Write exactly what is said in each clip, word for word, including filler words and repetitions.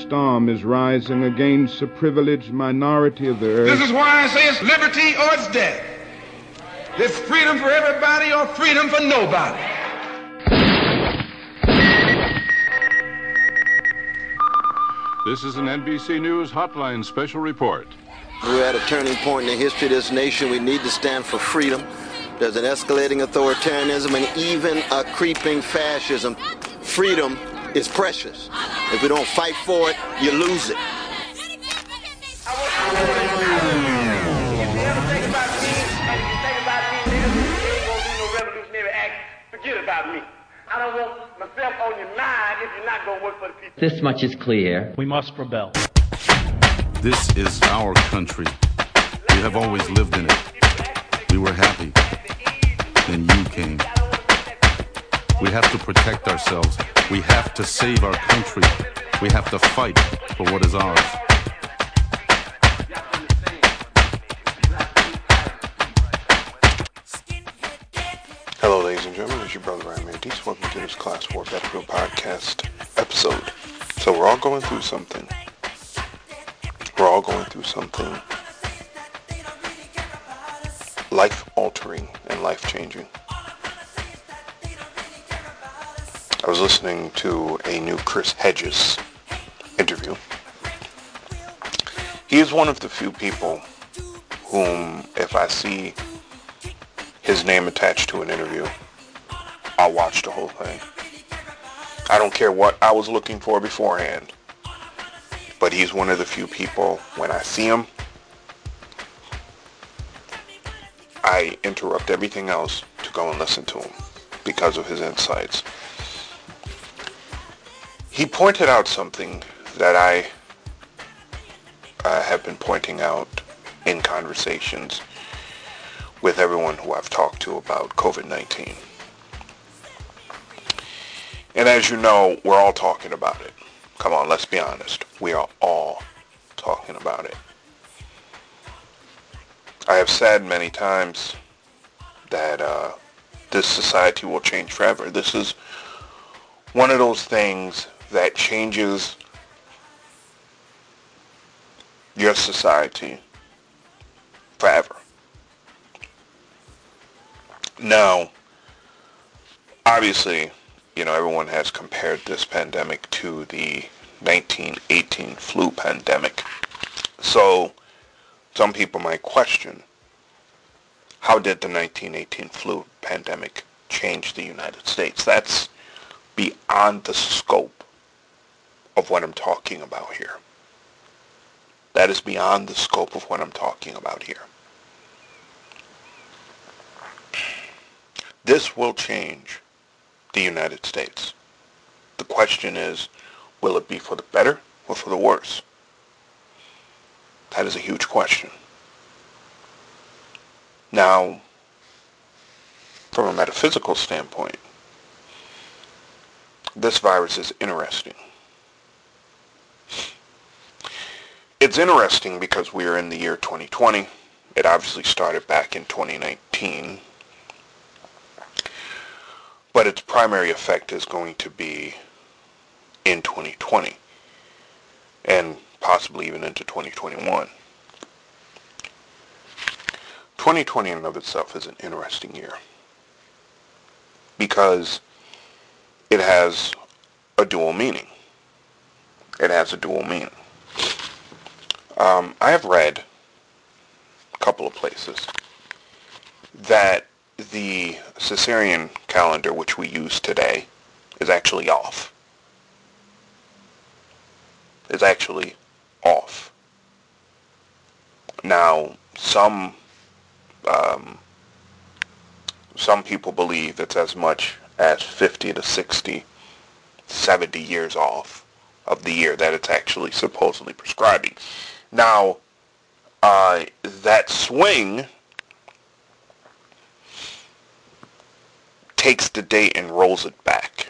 storm is rising against the privileged minority of the earth. This is why I say it's liberty or it's death. It's freedom for everybody or freedom for nobody. This is an N B C News Hotline special report. We're at a turning point in the history of this nation. We need to stand for freedom. There's an escalating authoritarianism and even a creeping fascism. Freedom is precious. If we don't fight for it, you lose it. Forget about me. I don't want myself on your mind if you're not going to work for the people. This much is clear. We must rebel. This is our country. We have always lived in it. We were happy. Then you came. We have to protect ourselves. We have to save our country. We have to fight for what is ours. Hello, ladies and gentlemen, it's your brother Ryan Mantis. Welcome to this Class four Battlefield Podcast episode. So we're all going through something. We're all going through something life-altering and life-changing. I was listening to a new Chris Hedges interview. He is one of the few people whom, if I see his name attached to an interview, I'll watch the whole thing. I don't care what I was looking for beforehand, but he's one of the few people, when I see him, I interrupt everything else to go and listen to him because of his insights. He pointed out something that I uh, have been pointing out in conversations with everyone who I've talked to about covid nineteen. And as you know, we're all talking about it. Come on, let's be honest. We are all talking about it. I have said many times that uh, this society will change forever. This is one of those things that changes your society forever. Now, obviously, you know, everyone has compared this pandemic to the nineteen eighteen flu pandemic. So, some people might question, how did the nineteen eighteen flu pandemic change the United States? That's beyond the scope of what I'm talking about here. That is beyond the scope of what I'm talking about here. This will change the United States. The question is, will it be for the better or for the worse? That is a huge question. Now, from a metaphysical standpoint, this virus is interesting. It's interesting because we are in the year twenty twenty. It obviously started back in twenty nineteen. But its primary effect is going to be in twenty twenty. And possibly even into twenty twenty-one. twenty twenty in and of itself is an interesting year. Because it has a dual meaning. It has a dual meaning. Um, I have read a couple of places that the Caesarean calendar, which we use today, is actually off. Is actually off. Now, some um, some people believe it's as much as fifty to sixty, seventy years off of the year that it's actually supposedly prescribing. Now, uh, that swing takes the date and rolls it back.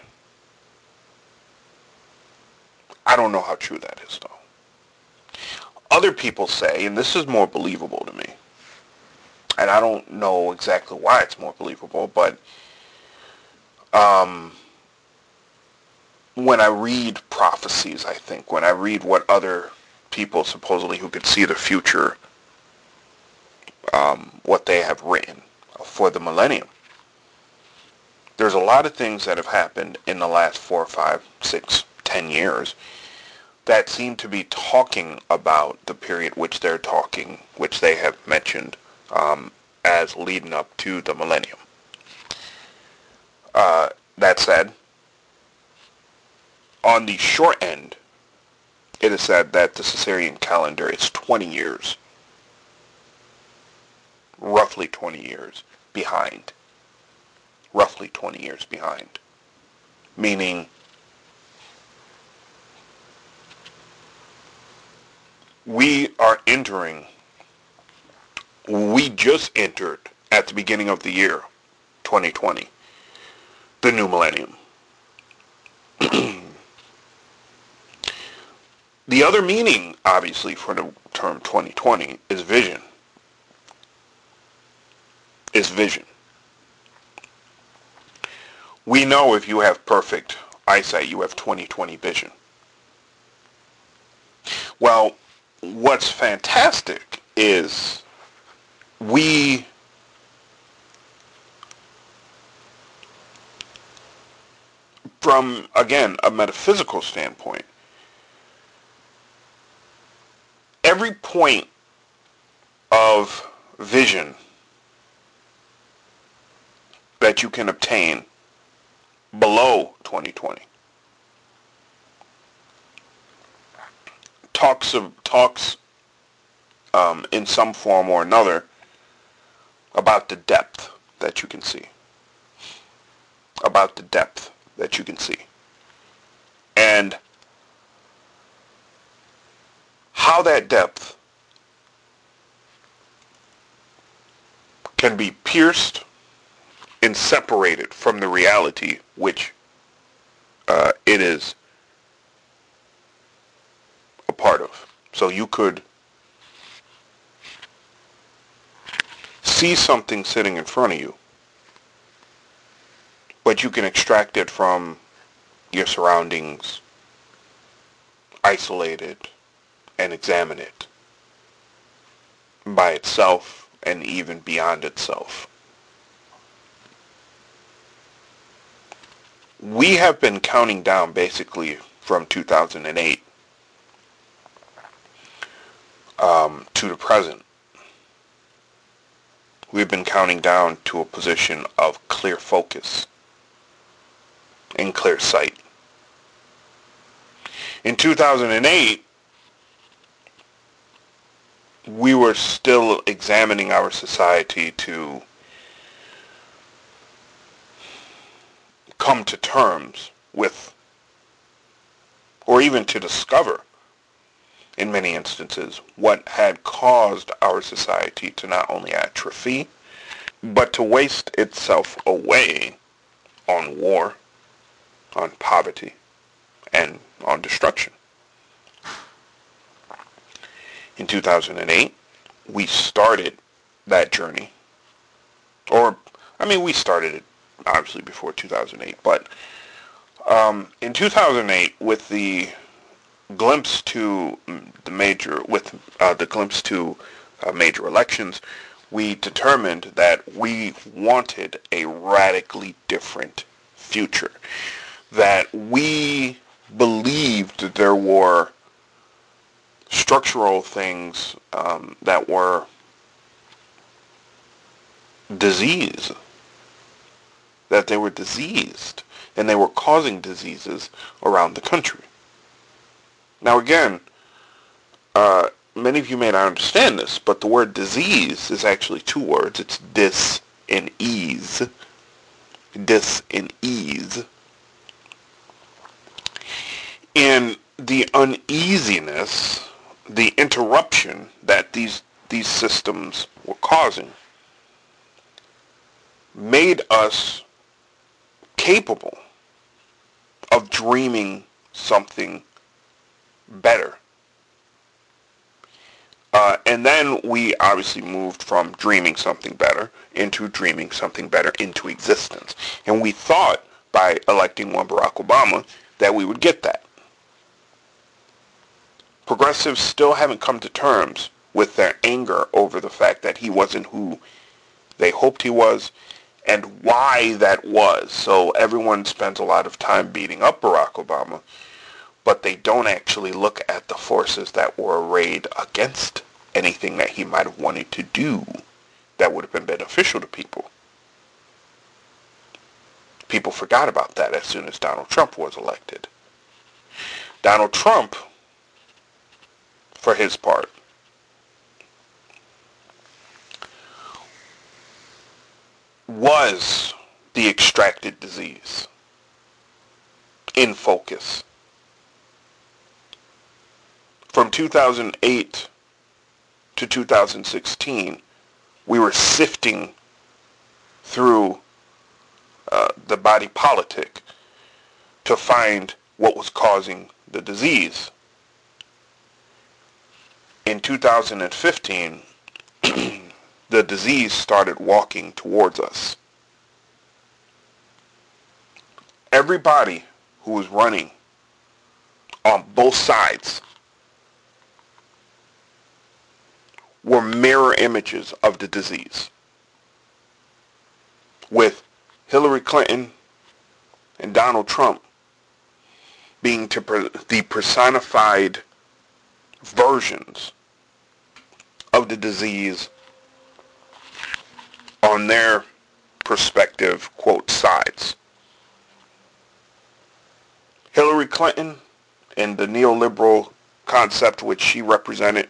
I don't know how true that is, though. Other people say, and this is more believable to me, and I don't know exactly why it's more believable, but um, when I read prophecies, I think, when I read what other people supposedly who could see the future, um, what they have written for the millennium, there's a lot of things that have happened in the last four, five, six, ten years that seem to be talking about the period which they're talking, which they have mentioned um, as leading up to the millennium. Uh, that said, on the short end, it is said that the Caesarean calendar is twenty years, roughly twenty years behind. Roughly twenty years behind. Meaning, we are entering, we just entered at the beginning of the year, twenty twenty, the new millennium. The other meaning, obviously, for the term twenty twenty is vision. Is vision. We know if you have perfect eyesight, you have twenty twenty vision. Well, what's fantastic is we from, again, a metaphysical standpoint, every point of vision that you can obtain below twenty twenty talks of talks um, in some form or another about the depth that you can see, about the depth that you can see, and how that depth can be pierced and separated from the reality which uh, it is a part of. So you could see something sitting in front of you, but you can extract it from your surroundings, isolate it, and examine it by itself and even beyond itself. We have been counting down basically from two thousand eight um, to the present. We've been counting down to a position of clear focus and clear sight. In two thousand eight, we were still examining our society to come to terms with, or even to discover, in many instances, what had caused our society to not only atrophy, but to waste itself away on war, on poverty, and on destruction. In two thousand eight, we started that journey, or, I mean, we started it obviously before two thousand eight, but um, in two thousand eight, with the glimpse to the major, with uh, the glimpse to uh, major elections, we determined that we wanted a radically different future. That we believed that there were structural things um, that were disease. That they were diseased, and they were causing diseases around the country. Now again, uh, many of you may not understand this, but the word disease is actually two words. It's dis and ease. Dis and ease. And the uneasiness, the interruption that these these systems were causing made us capable of dreaming something better. Uh, and then we obviously moved from dreaming something better into dreaming something better into existence. And we thought by electing one Barack Obama that we would get that. Progressives still haven't come to terms with their anger over the fact that he wasn't who they hoped he was and why that was. So everyone spends a lot of time beating up Barack Obama, but they don't actually look at the forces that were arrayed against anything that he might have wanted to do that would have been beneficial to people. People forgot about that as soon as Donald Trump was elected. Donald Trump, for his part, was the extracted disease in focus. From two thousand eight to two thousand sixteen, we were sifting through uh, the body politic to find what was causing the disease. In two thousand fifteen, the disease started walking towards us. Everybody who was running on both sides were mirror images of the disease, with Hillary Clinton and Donald Trump being to per- the personified versions of the disease on their prospective, quote, sides. Hillary Clinton and the neoliberal concept which she represented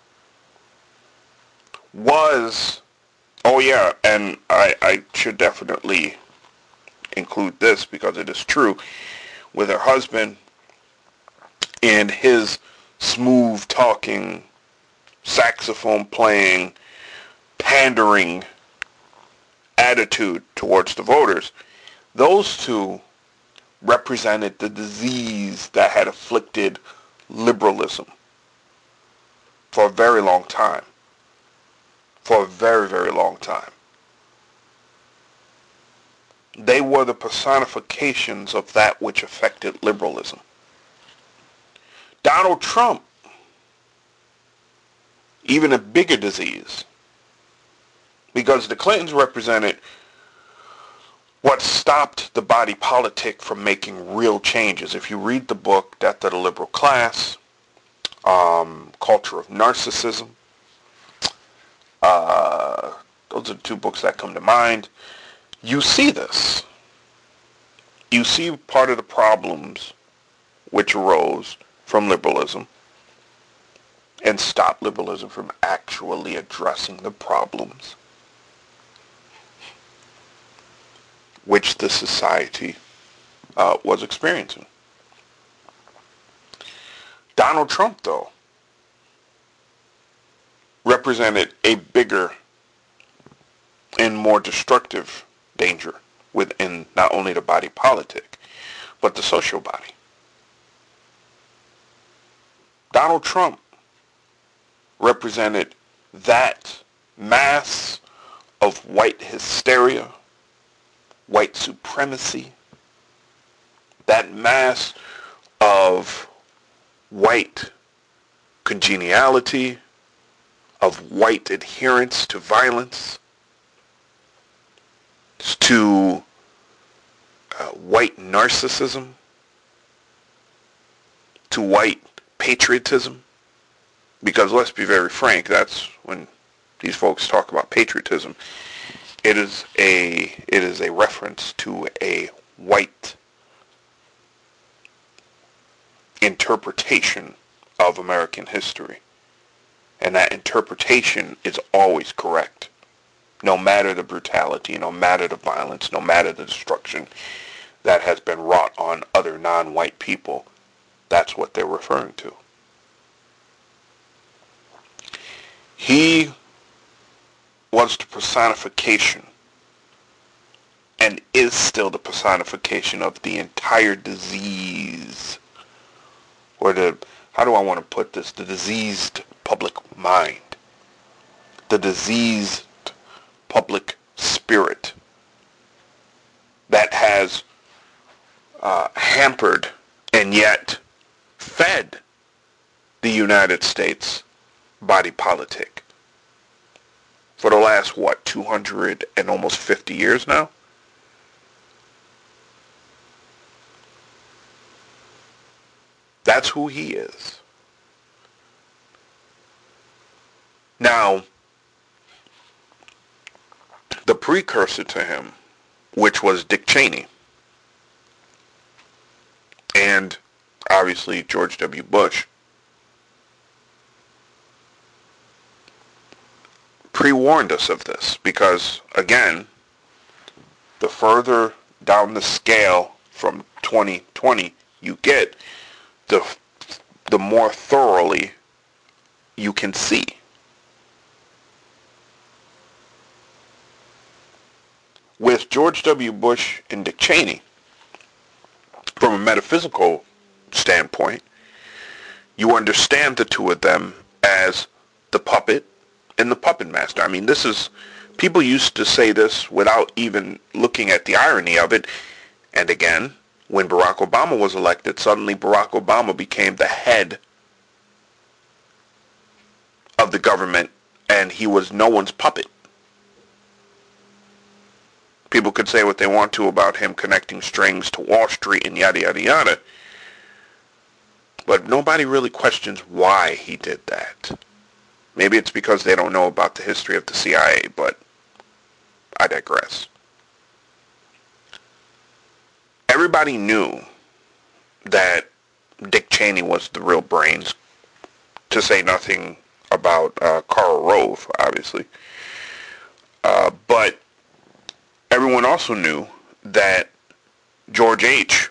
was, oh yeah, and I, I should definitely include this because it is true, with her husband and his smooth talking, saxophone playing, pandering attitude towards the voters. Those two represented the disease that had afflicted liberalism for a very long time. For a very, very long time. They were the personifications of that which affected liberalism. Donald Trump, even a bigger disease, because the Clintons represented what stopped the body politic from making real changes. If you read the book, Death of the Liberal Class, um, Culture of Narcissism, uh, those are the two books that come to mind, you see this. You see part of the problems which arose from liberalism and stopped liberalism from actually addressing the problems which the society uh, was experiencing. Donald Trump, though, represented a bigger and more destructive danger within not only the body politic, but the social body. Donald Trump represented that mass of white hysteria, white supremacy, that mass of white congeniality, of white adherence to violence, to uh, white narcissism, to white patriotism. Because let's be very frank, that's when these folks talk about patriotism. It is a it is a reference to a white interpretation of American history. And that interpretation is always correct. No matter the brutality, no matter the violence, no matter the destruction that has been wrought on other non-white people, that's what they're referring to. He was the personification and is still the personification of the entire disease, or the, how do I want to put this, the diseased public mind, the diseased public spirit that has uh, hampered and yet fed the United States body politic for the last, what, two hundred and almost fifty years now? That's who he is. Now, the precursor to him, which was Dick Cheney, and obviously George W. Bush, pre-warned us of this because, again, the further down the scale from twenty twenty you get, the the more thoroughly you can see. With George W. Bush and Dick Cheney, from a metaphysical standpoint, you understand the two of them as the puppet and the puppet master. I mean, this is, people used to say this without even looking at the irony of it. And again, when Barack Obama was elected, suddenly Barack Obama became the head of the government, and he was no one's puppet. People could say what they want to about him connecting strings to Wall Street and yada, yada, yada. But nobody really questions why he did that. Maybe it's because they don't know about the history of the C I A, but I digress. Everybody knew that Dick Cheney was the real brains, to say nothing about uh, Karl Rove, obviously. Uh, but everyone also knew that George H.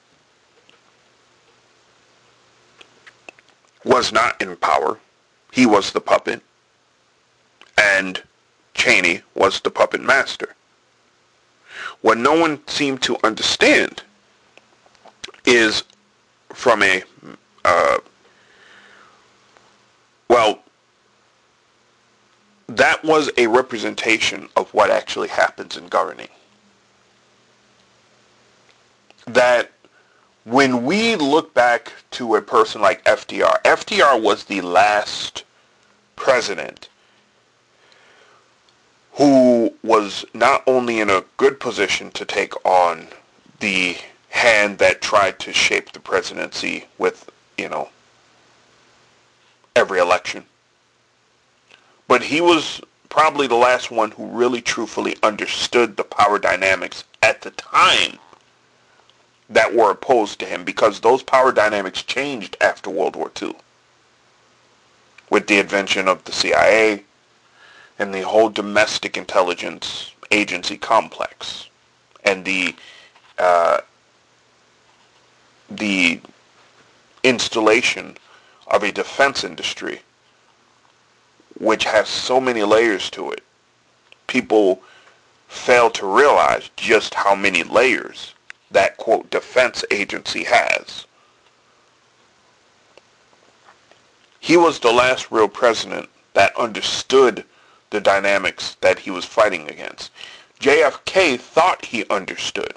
was not in power. He was the puppet, and Cheney was the puppet master. What no one seemed to understand is from a, uh, well, that was a representation of what actually happens in governing. That when we look back to a person like F D R, F D R was the last president who was not only in a good position to take on the hand that tried to shape the presidency with, you know, every election, but he was probably the last one who really truthfully understood the power dynamics at the time that were opposed to him, because those power dynamics changed after World War Two with the invention of the C I A and the whole domestic intelligence agency complex and the uh, the installation of a defense industry which has so many layers to it. People fail to realize just how many layers that, quote, defense agency has. He was the last real president that understood the dynamics that he was fighting against. J F K thought he understood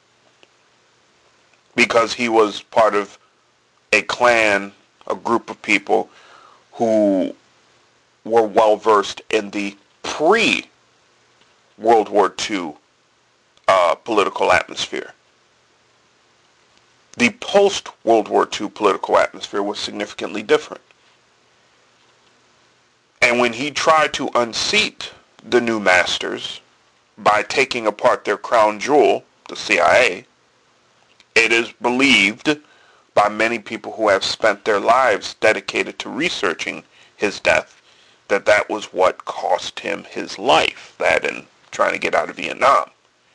because he was part of a clan, a group of people who were well versed in the pre-World War Two uh, political atmosphere. The post-World War Two political atmosphere was significantly different. And when he tried to unseat the new masters by taking apart their crown jewel, the C I A, it is believed by many people who have spent their lives dedicated to researching his death that that was what cost him his life, that and trying to get out of Vietnam.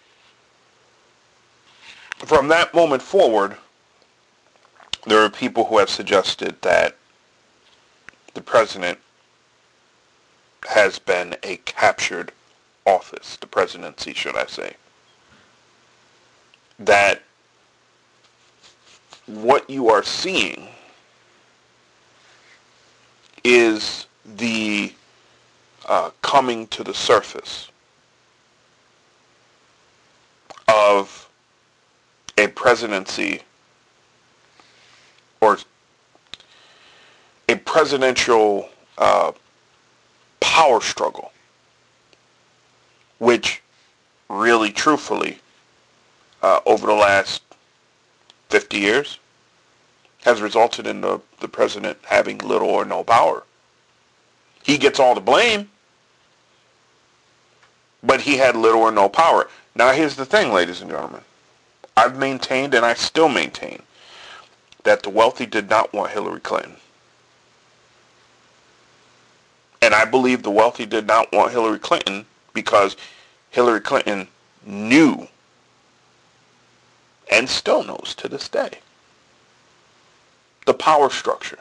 From that moment forward, there are people who have suggested that the president has been a captured office, the presidency, should I say. That what you are seeing is the uh, coming to the surface of a presidency or a presidential uh, power struggle, which really, truthfully, uh, over the last fifty years, has resulted in the, the president having little or no power. He gets all the blame, but he had little or no power. Now here's the thing, ladies and gentlemen. I've maintained, and I still maintain, that the wealthy did not want Hillary Clinton. And I believe the wealthy did not want Hillary Clinton because Hillary Clinton knew, and still knows to this day, the power structure.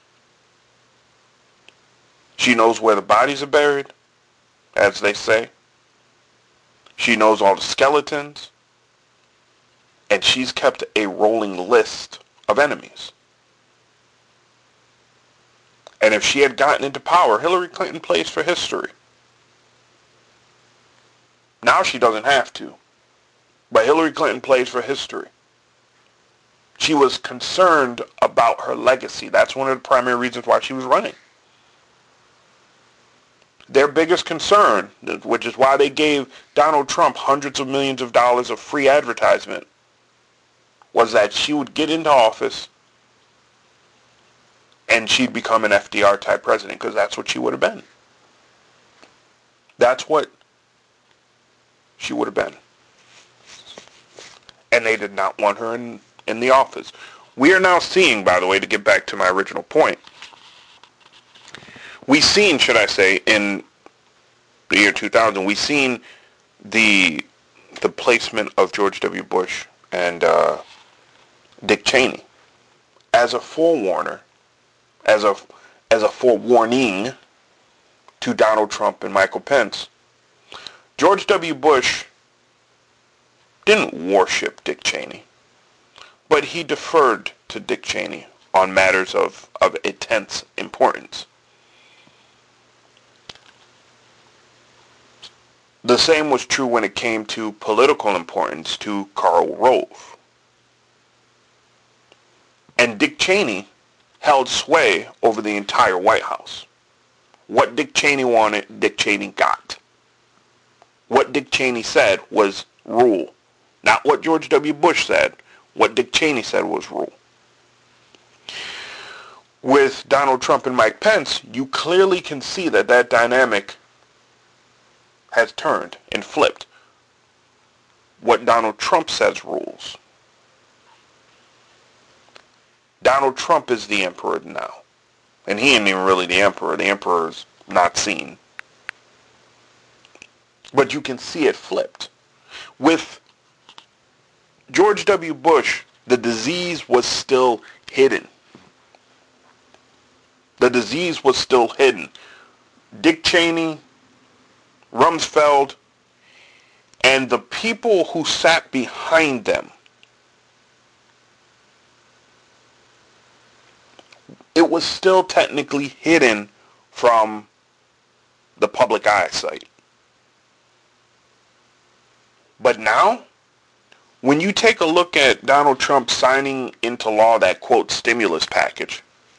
She knows where the bodies are buried, as they say. She knows all the skeletons. And she's kept a rolling list of enemies. And if she had gotten into power, Hillary Clinton plays for history. Now she doesn't have to. But Hillary Clinton plays for history. She was concerned about her legacy. That's one of the primary reasons why she was running. Their biggest concern, which is why they gave Donald Trump hundreds of millions of dollars of free advertisement, was that she would get into office and she'd become an F D R type president, because that's what she would have been. That's what she would have been. And they did not want her in, in the office. We are now seeing, by the way, to get back to my original point, we've seen, should I say, in the year two thousand, we've seen the the placement of George W. Bush and uh, Dick Cheney as a forewarner, as a as a forewarning to Donald Trump and Michael Pence. George W. Bush didn't worship Dick Cheney, but he deferred to Dick Cheney on matters of, of intense importance. The same was true when it came to political importance to Karl Rove. And Dick Cheney held sway over the entire White House. What Dick Cheney wanted, Dick Cheney got. What Dick Cheney said was rule. Not what George W. Bush said. What Dick Cheney said was rule. With Donald Trump and Mike Pence, you clearly can see that that dynamic has turned and flipped. What Donald Trump says rules. Donald Trump is the emperor now. And he ain't even really the emperor. The emperor's not seen. But you can see it flipped. With George W. Bush, the disease was still hidden. The disease was still hidden. Dick Cheney, Rumsfeld, and the people who sat behind them, it was still technically hidden from the public eyesight. But now, when you take a look at Donald Trump signing into law that, quote, stimulus package,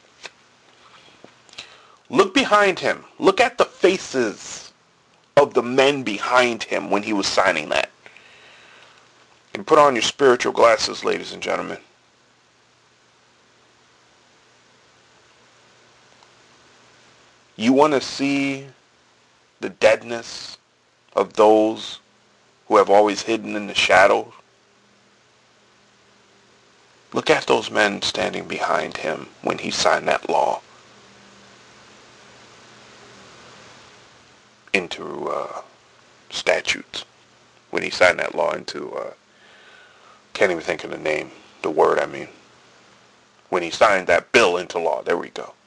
look behind him. Look at the faces of the men behind him when he was signing that. And put on your spiritual glasses, ladies and gentlemen. You want to see the deadness of those who have always hidden in the shadows? Look at those men standing behind him when he signed that law into uh, statutes. When he signed that law into, uh, can't even think of the name, the word I mean. When he signed that bill into law, there we go.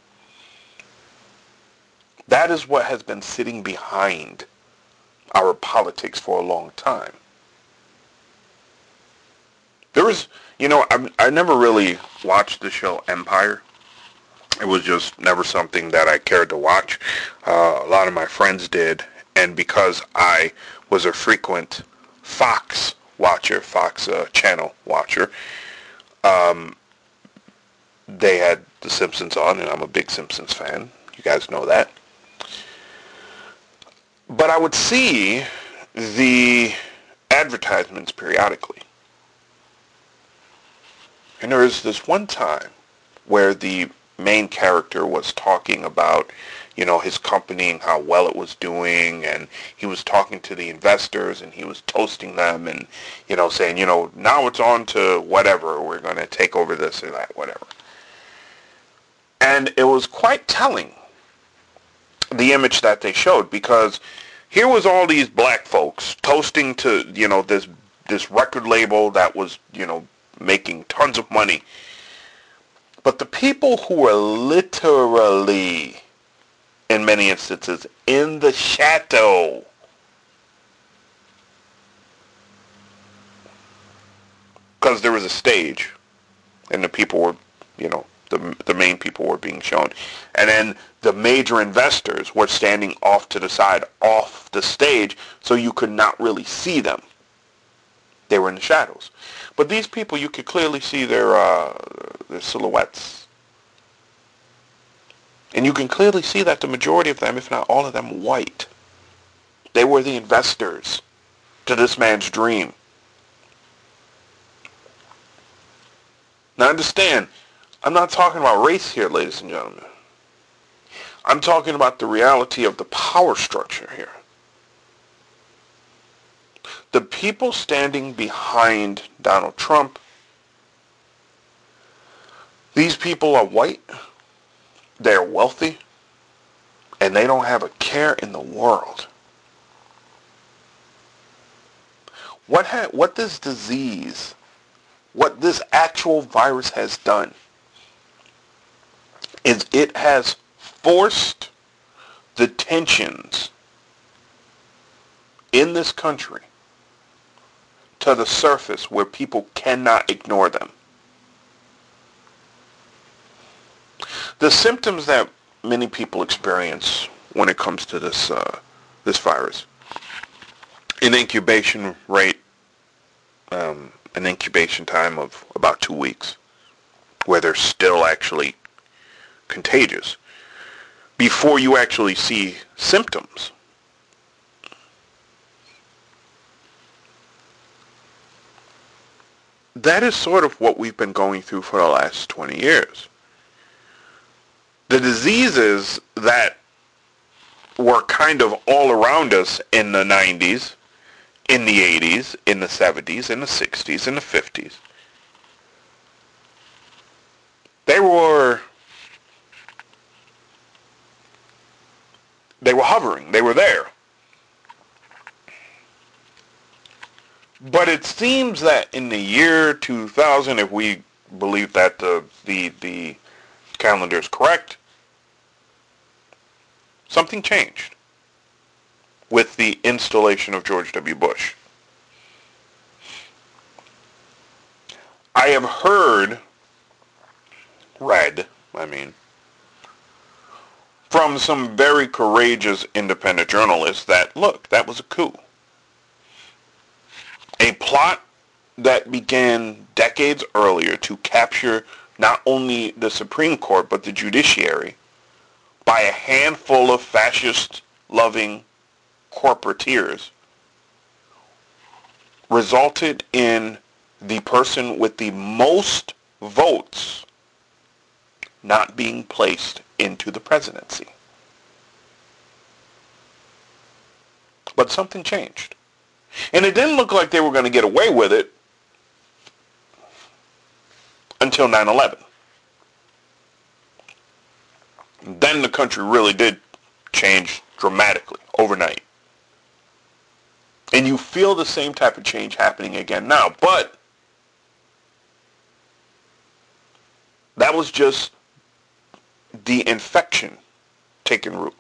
That is what has been sitting behind our politics for a long time. There was, you know, I, I never really watched the show Empire. It was just never something that I cared to watch. Uh, a lot of my friends did, and because I was a frequent Fox watcher, Fox uh, channel watcher, um, they had The Simpsons on, and I'm a big Simpsons fan. You guys know that. But I would see the advertisements periodically. And there was this one time where the main character was talking about, you know, his company and how well it was doing, and he was talking to the investors, and he was toasting them, and, you know, saying, you know, now it's on to whatever, we're going to take over this or that, whatever. And it was quite telling, the image that they showed, because here was all these black folks toasting to, you know, this this record label that was, you know, making tons of money. But the people who were literally, in many instances, in the shadow, because there was a stage, and the people were, you know, the the main people were being shown, and then the major investors were standing off to the side, off the stage, so you could not really see them. They were in the shadows. But these people, you could clearly see their uh, their silhouettes. And you can clearly see that the majority of them, if not all of them, were white. They were the investors to this man's dream. Now understand, I'm not talking about race here, ladies and gentlemen. I'm talking about the reality of the power structure here. The people standing behind Donald Trump, these people are white, they're wealthy, and they don't have a care in the world. What ha- what this disease, what this actual virus has done, is it has forced the tensions in this country to the surface where people cannot ignore them. The symptoms that many people experience when it comes to this uh, this virus, an incubation rate, um, an incubation time of about two weeks, where they're still actually contagious, before you actually see symptoms. That is sort of what we've been going through for the last twenty years. The diseases that were kind of all around us in the nineties, in the eighties, in the seventies, in the sixties, in the fifties, they were they were hovering, they were there. But it seems that in the year two thousand, if we believe that the the the calendar is correct, something changed with the installation of George W. Bush. I have heard, read, I mean, from some very courageous independent journalists that, look, that was a coup. A plot that began decades earlier to capture not only the Supreme Court, but the judiciary by a handful of fascist-loving corporateers resulted in the person with the most votes not being placed into the presidency. But something changed. And it didn't look like they were going to get away with it until nine eleven. Then the country really did change dramatically, overnight. And you feel the same type of change happening again now. But that was just the infection taking root.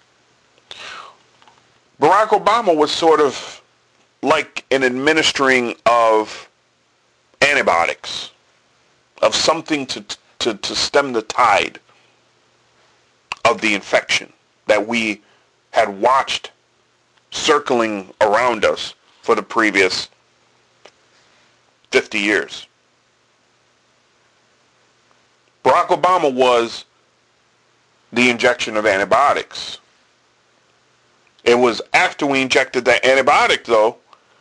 Barack Obama was sort of like an administering of antibiotics, of something to, to, to stem the tide of the infection that we had watched circling around us for the previous fifty years. Barack Obama was the injection of antibiotics. It was after we injected that antibiotic, though,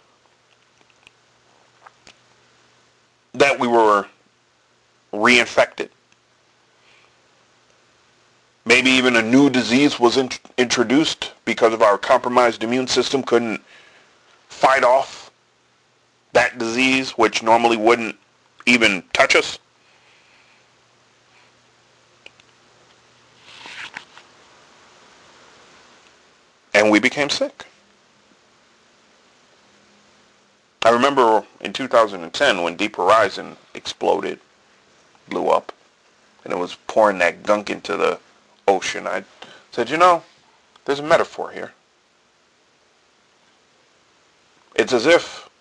that we were reinfected. Maybe even a new disease was in- introduced because of our compromised immune system couldn't fight off that disease, which normally wouldn't even touch us. And we became sick. I remember in two thousand ten when Deep Horizon exploded, blew up, and it was pouring that gunk into the ocean. I said, you know, there's a metaphor here. It's as if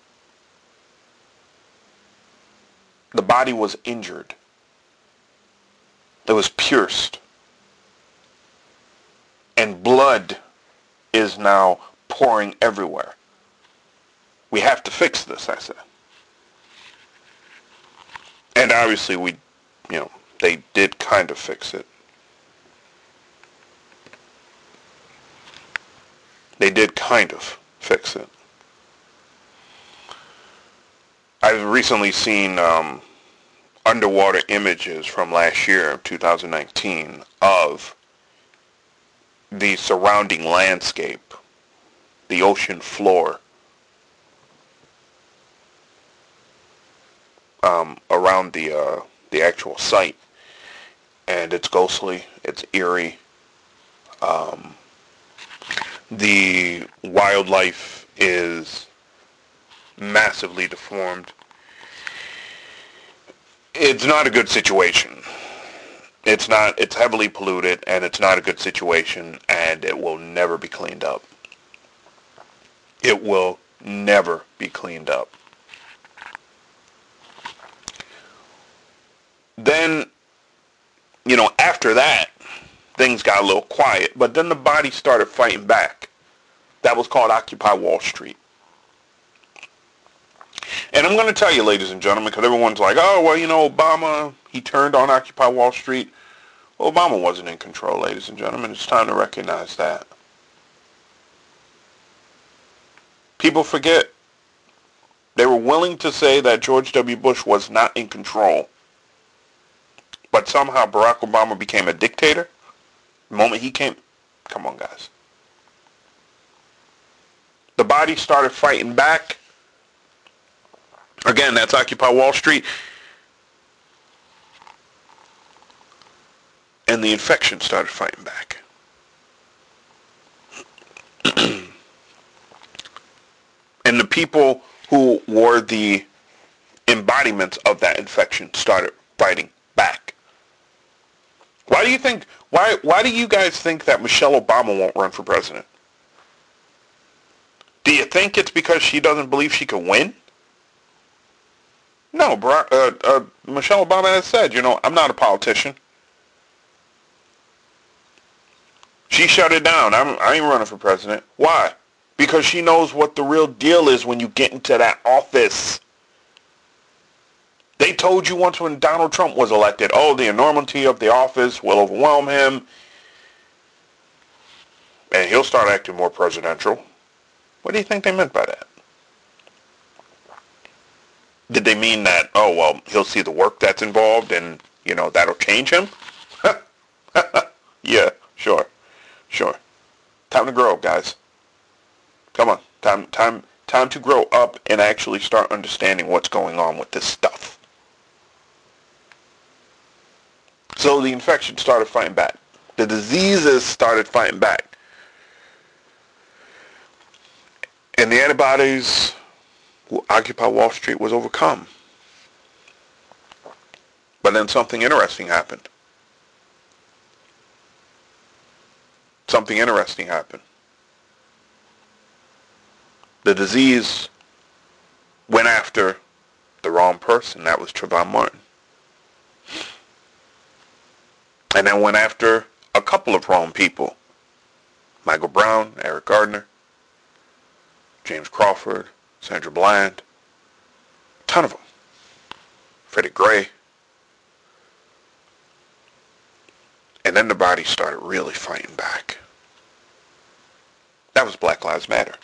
the body was injured. It was pierced. And blood is now pouring everywhere. We have to fix this, I said. And obviously we, you know, they did kind of fix it. They did kind of fix it. I've recently seen um, underwater images from last year, two thousand nineteen, of the surrounding landscape, the ocean floor, um, around the uh, the actual site, and it's ghostly, it's eerie. Um, the wildlife is massively deformed. It's not a good situation. It's not, it's heavily polluted, and it's not a good situation, and it will never be cleaned up. It will never be cleaned up. Then, you know, after that, things got a little quiet, but then the body started fighting back. That was called Occupy Wall Street. And I'm going to tell you, ladies and gentlemen, because everyone's like, oh, well, you know, Obama, he turned on Occupy Wall Street. Well, Obama wasn't in control, ladies and gentlemen. It's time to recognize that. People forget. They were willing to say that George W. Bush was not in control. But somehow Barack Obama became a dictator. The moment he came, come on, guys. The body started fighting back. Again, that's Occupy Wall Street. And the infection started fighting back. And the people who were the embodiments of that infection started fighting back. Why do you think, why, why do you guys think that Michelle Obama won't run for president? Do you think it's because she doesn't believe she can win? No, Barack, uh, uh, Michelle Obama has said, you know, I'm not a politician. She shut it down. I'm, I ain't running for president. Why? Because she knows what the real deal is when you get into that office. They told you once when Donald Trump was elected, oh, the enormity of the office will overwhelm him, and he'll start acting more presidential. What do you think they meant by that? Did they mean that, oh, well, he'll see the work that's involved and, you know, that'll change him? Yeah, sure, sure. Time to grow up, guys. Come on, time, time, time to grow up and actually start understanding what's going on with this stuff. So the infection started fighting back. The diseases started fighting back. And the antibodies who Occupy Wall Street was overcome. But then something interesting happened. Something interesting happened. The disease went after the wrong person. That was Trayvon Martin. And then went after a couple of wrong people. Michael Brown, Eric Gardner, James Crawford, Sandra Bland, a ton of them. Freddie Gray. And then the body started really fighting back. That was Black Lives Matter.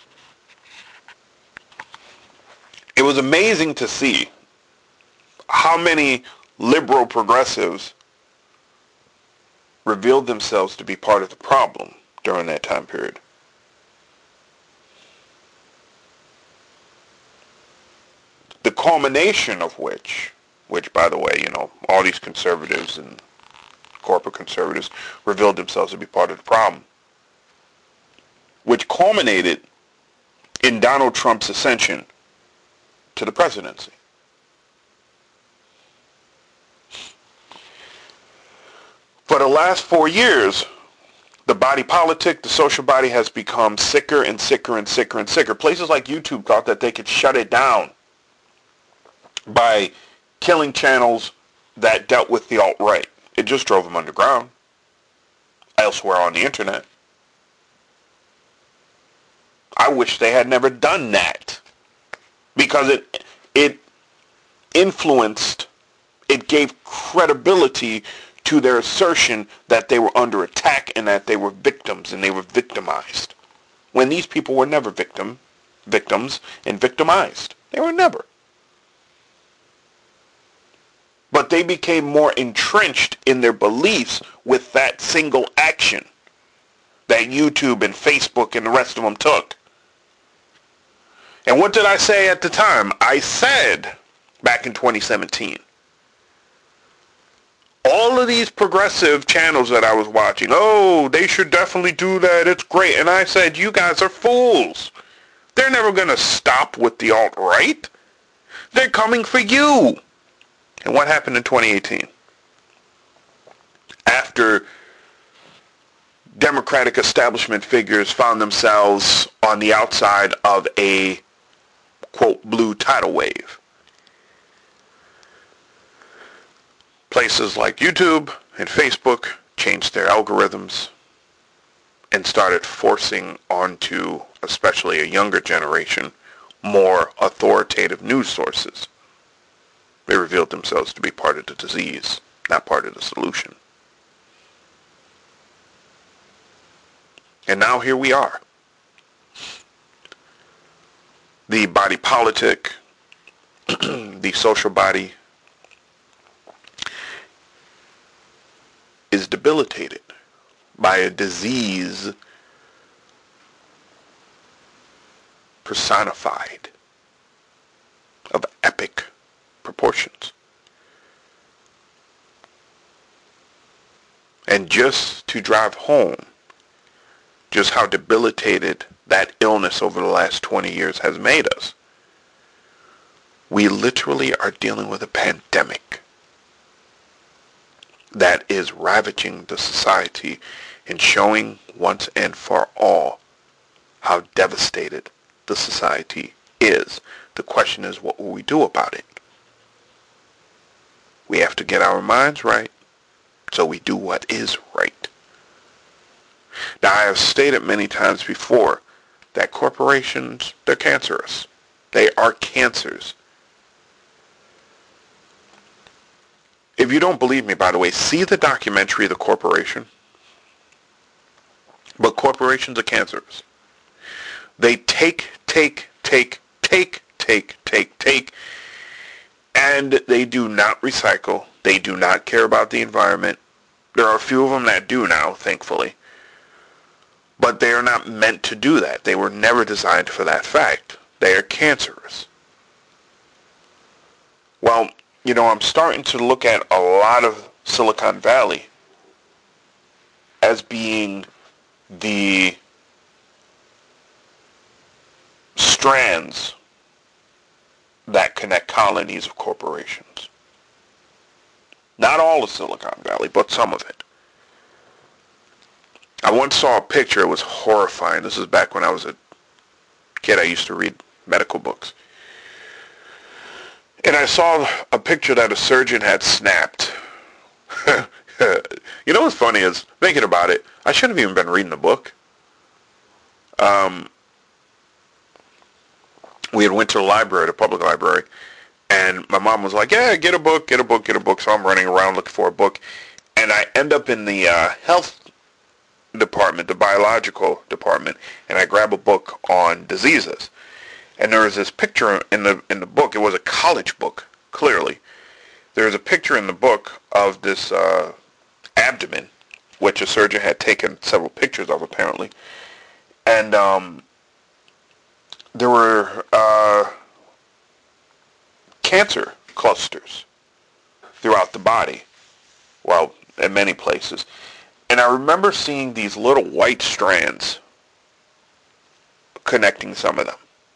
It was amazing to see how many liberal progressives revealed themselves to be part of the problem during that time period. The culmination of which, which by the way, you know, all these conservatives and corporate conservatives revealed themselves to be part of the problem, which culminated in Donald Trump's ascension to the presidency. For the last four years, the body politic, the social body, has become sicker and sicker and sicker and sicker. Places like YouTube thought that they could shut it down by killing channels that dealt with the alt-right. It just drove them underground. Elsewhere on the internet. I wish they had never done that, because it it influenced, it gave credibility to their assertion that they were under attack and that they were victims and they were victimized, when these people were never victim, victims and victimized. They were never. But they became more entrenched in their beliefs with that single action that YouTube and Facebook and the rest of them took. And what did I say at the time? I said back in twenty seventeen, all of these progressive channels that I was watching, oh, they should definitely do that, it's great. And I said, you guys are fools. They're never going to stop with the alt-right. They're coming for you. And what happened in twenty eighteen? After Democratic establishment figures found themselves on the outside of a, quote, blue tidal wave, places like YouTube and Facebook changed their algorithms and started forcing onto, especially a younger generation, more authoritative news sources. They revealed themselves to be part of the disease, not part of the solution. And now here we are. The body politic, the social body, is debilitated by a disease personified of epic proportions. And just to drive home just how debilitated that illness over the last twenty years has made us, we literally are dealing with a pandemic that is ravaging the society and showing once and for all how devastated the society is. The question is, what will we do about it? We have to get our minds right, so we do what is right. Now, I have stated many times before that corporations, they're cancerous. They are cancers. If you don't believe me, by the way, see the documentary, The Corporation. But corporations are cancerous. They take, take, take, take, take, take, take, and they do not recycle. They do not care about the environment. There are a few of them that do now, thankfully. But they are not meant to do that. They were never designed for that fact. They are cancerous. Well, you know, I'm starting to look at a lot of Silicon Valley as being the strands that connect colonies of corporations. Not all of Silicon Valley, but some of it. I once saw a picture, it was horrifying. This is back when I was a kid. I used to read medical books. And I saw a picture that a surgeon had snapped. You know what's funny is, thinking about it, I shouldn't have even been reading the book. Um, we had went to the library, the public library, and my mom was like, yeah, get a book, get a book, get a book. So I'm running around looking for a book. and I end up in the uh, health department, the biological department, and I grab a book on diseases. And there was this picture in the in the book. It was a college book, clearly. There was a picture in the book of this uh, abdomen, which a surgeon had taken several pictures of, apparently. And um, there were uh, cancer clusters throughout the body, well, in many places. And I remember seeing these little white strands connecting some of them.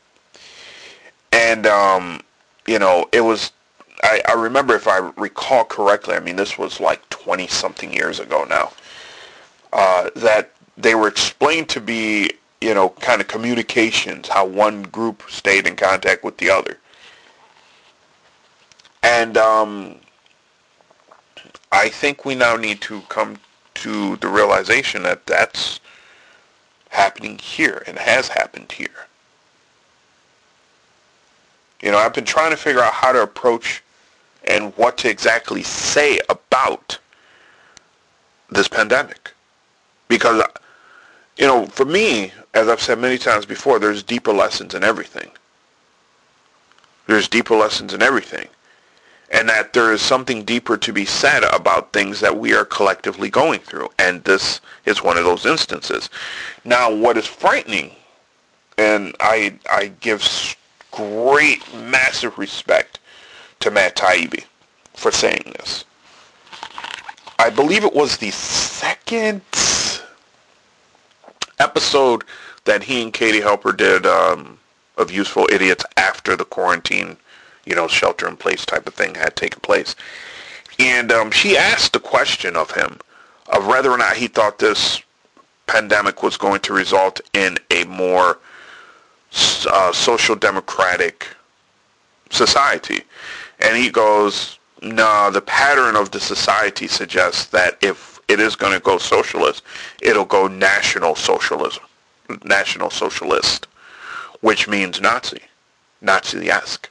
And, um, you know, it was, I, I remember, if I recall correctly, I mean, this was like twenty-something years ago now, uh, that they were explained to be, you know, kind of communications, how one group stayed in contact with the other. And um, I think we now need to come to the realization that that's happening here and has happened here. You know, I've been trying to figure out how to approach and what to exactly say about this pandemic. Because, you know, for me, as I've said many times before, there's deeper lessons in everything. There's deeper lessons in everything. And that there is something deeper to be said about things that we are collectively going through. And this is one of those instances. Now, what is frightening, and I I give great, massive respect to Matt Taibbi for saying this. I believe it was the second episode that he and Katie Halper did um, of Useful Idiots after the quarantine, you know, shelter-in-place type of thing had taken place. And um, she asked the question of him of whether or not he thought this pandemic was going to result in a more uh, social democratic society. And he goes, no, the pattern of the society suggests that if it is going to go socialist, it'll go national socialism, national socialist, which means Nazi, Nazi-esque.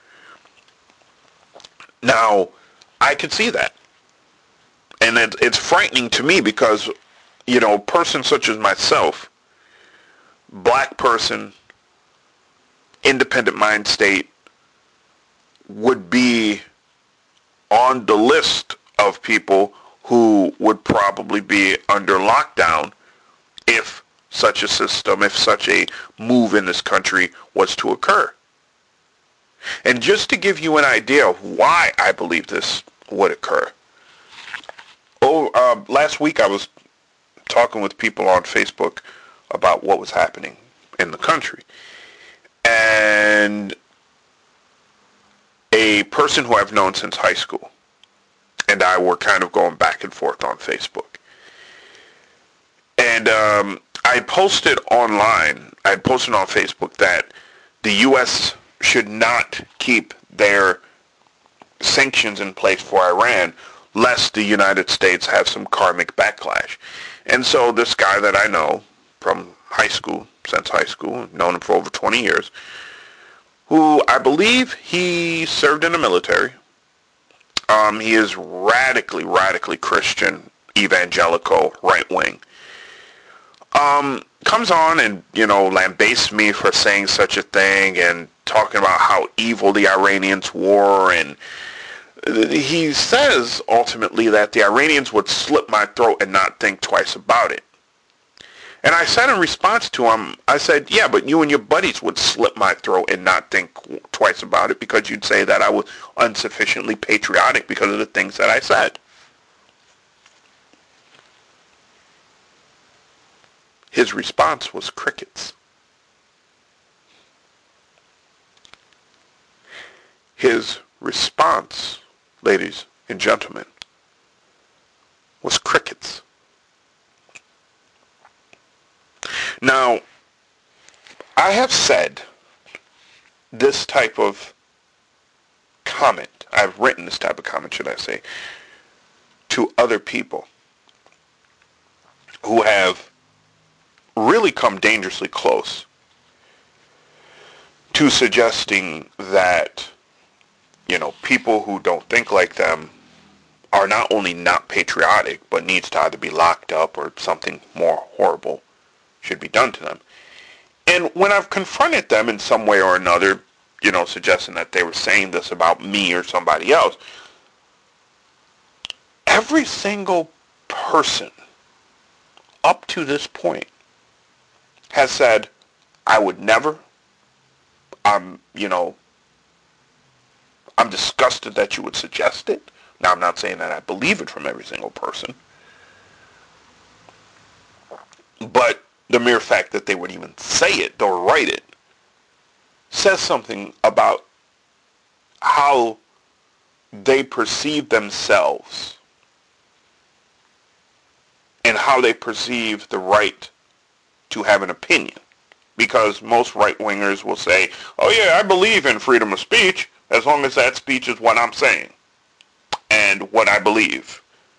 Now, I can see that. And it, it's frightening to me because, you know, a person such as myself, black person, independent mind state, would be on the list of people who would probably be under lockdown if such a system, if such a move in this country was to occur. And just to give you an idea of why I believe this would occur. Oh, uh, last week I was talking with people on Facebook about what was happening in the country. And a person who I've known since high school and I were kind of going back and forth on Facebook. And um, I posted online, I had posted on Facebook that the U S should not keep their sanctions in place for Iran lest the United States have some karmic backlash. And so this guy that I know from high school, since high school, known him for over twenty years, who I believe he served in the military. Um, he is radically, radically Christian, evangelical, right-wing. Um, comes on and, you know, lambastes me for saying such a thing and talking about how evil the Iranians were. And he says, ultimately, that the Iranians would slit my throat and not think twice about it. And I said in response to him, I said, yeah, but you and your buddies would slit my throat and not think twice about it because you'd say that I was insufficiently patriotic because of the things that I said. His response was crickets. His response, ladies and gentlemen, was crickets. Now, I have said this type of comment, I've written this type of comment, should I say, to other people who have really come dangerously close to suggesting that, you know, people who don't think like them are not only not patriotic, but needs to either be locked up or something more horrible should be done to them. And when I've confronted them in some way or another, you know, suggesting that they were saying this about me or somebody else, every single person up to this point has said, I would never, I'm, you know, I'm disgusted that you would suggest it. Now, I'm not saying that I believe it from every single person, but the mere fact that they would even say it or write it says something about how they perceive themselves and how they perceive the right to have an opinion. Because most right-wingers will say, oh yeah, I believe in freedom of speech as long as that speech is what I'm saying and what I believe.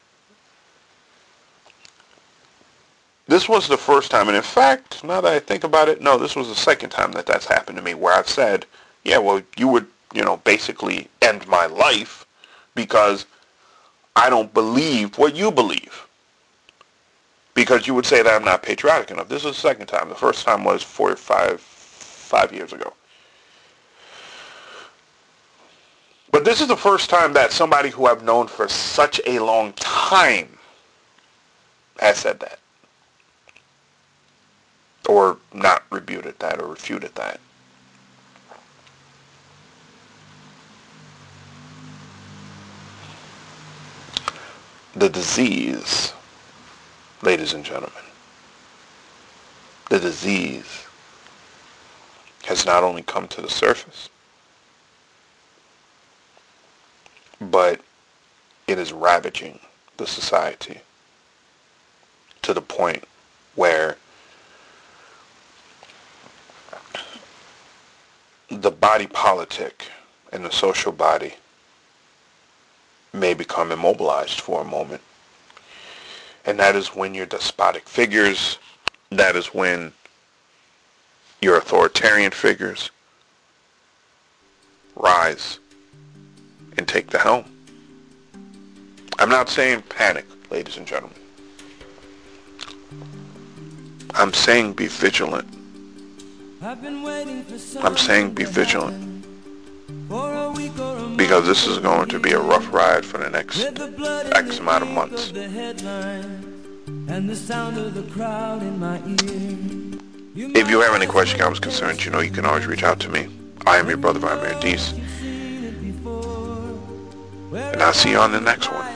This was the first time, and in fact, now that I think about it, no, this was the second time that that's happened to me, where I've said, yeah, well, you would, you know, basically end my life because I don't believe what you believe. Because you would say that I'm not patriotic enough. This is the second time. The first time was four or five, five years ago. But this is the first time that somebody who I've known for such a long time has said that. Or not rebuted that or refuted that. The disease, ladies and gentlemen, the disease has not only come to the surface, but it is ravaging the society to the point where the body politic and the social body may become immobilized for a moment. And that is when your despotic figures, that is when your authoritarian figures rise and take the helm. I'm not saying panic, ladies and gentlemen. I'm saying be vigilant. I'm saying be vigilant, because this is going to be a rough ride for the next X amount of months. If you have any questions, comments, concerns, you know you can always reach out to me. I am your brother, Vladimir Deese, and I'll see you on the next one.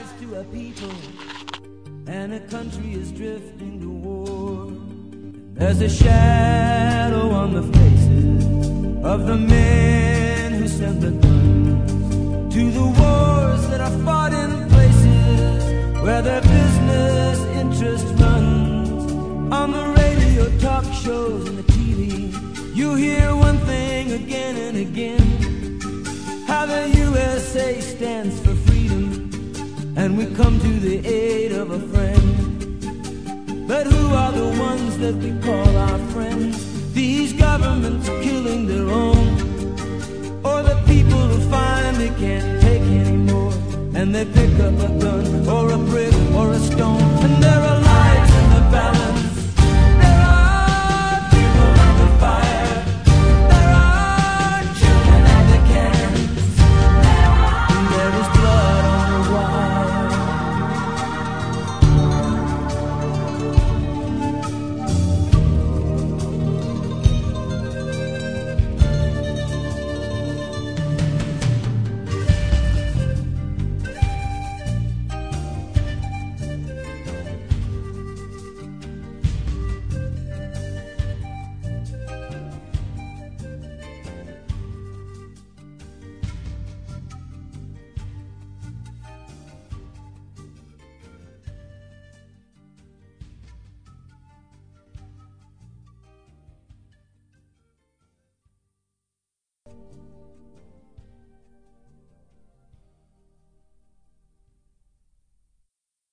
There's a shadow on the faces of the men who sent the guns to the wars that are fought in places where their business interest runs. On the radio, talk shows, and the T V, you hear one thing again and again, how the U S A stands for freedom, and we come to the aid of a friend. But who are the ones that we call our friends? These governments killing their own, or the people who finally can't take anymore, and they pick up a